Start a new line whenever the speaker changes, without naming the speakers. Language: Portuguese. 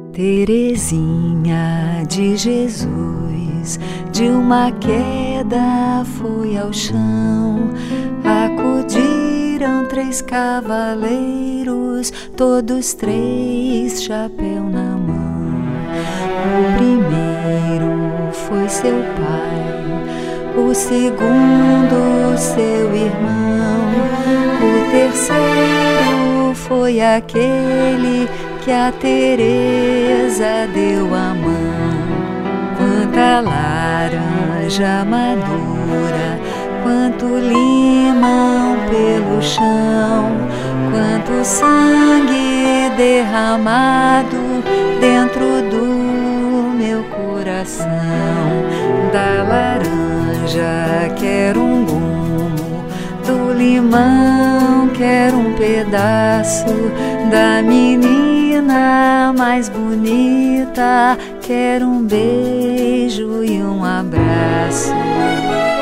Terezinha de Jesus, de uma queda foi ao chão. Acudiram 3 cavaleiros, todos 3 chapéu na mão. O primeiro foi seu pai, o segundo seu irmão, o terceiro foi aquele que a Teresa deu a mão. Quanta laranja madura, quanto limão pelo chão, quanto sangue derramado dentro do meu coração. Da laranja quero um gomo, do limão quero um pedaço, da menina mais bonita quero um beijo e um abraço.